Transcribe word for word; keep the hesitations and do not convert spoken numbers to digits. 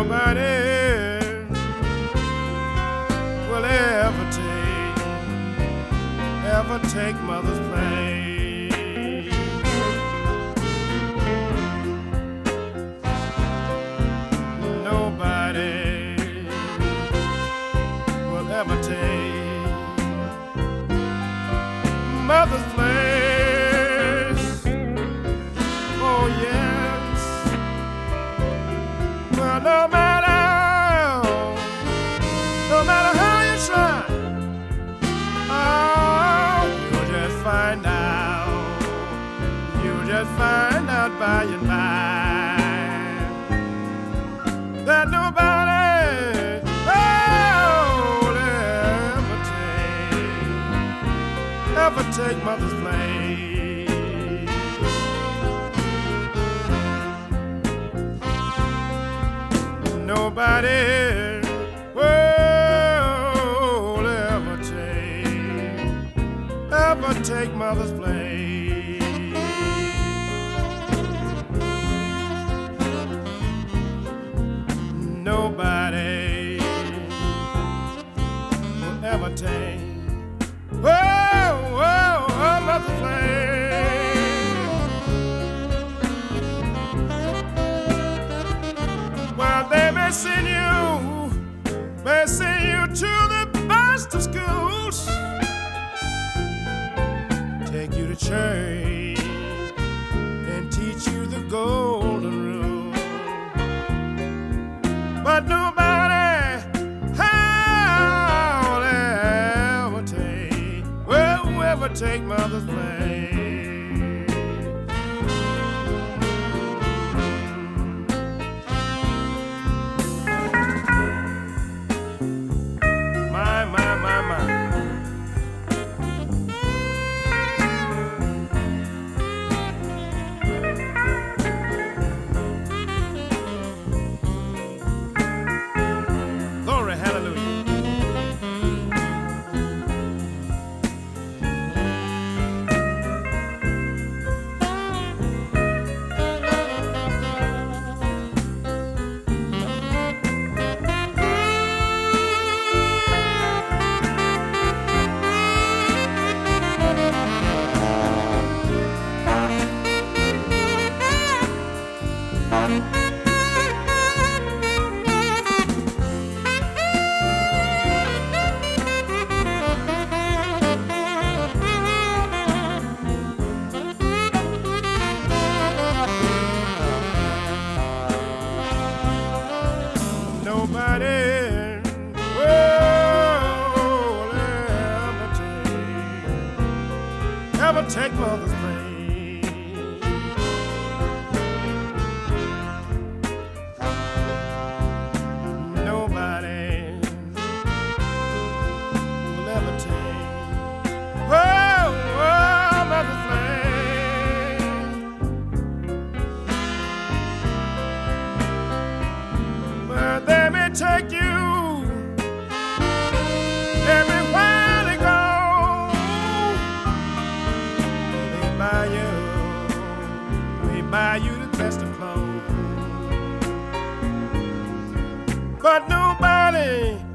Nobody will ever take, ever take mother's place. Nobody will ever take mother's place. Oh yes. Well, no matter, no matter how you try, oh, you'll just find out, you'll just find out by and by that nobody, oh, will ever take, ever take mother's place. Nobody will ever take, ever take mother's place. Nobody will ever take, oh, oh, oh, mother's place. Well, they may send you, may send you to the best of schools, take you to church and teach you the golden rule. But nobody will ever take, will ever take mother's place. My, my, my, my. Glory, hallelujah. Nobody will ever take, ever take mother's place. Nobody will ever take, oh, oh, mother's place. But they may take you everywhere they go. They buy you, they buy you the best of clothes. But nobody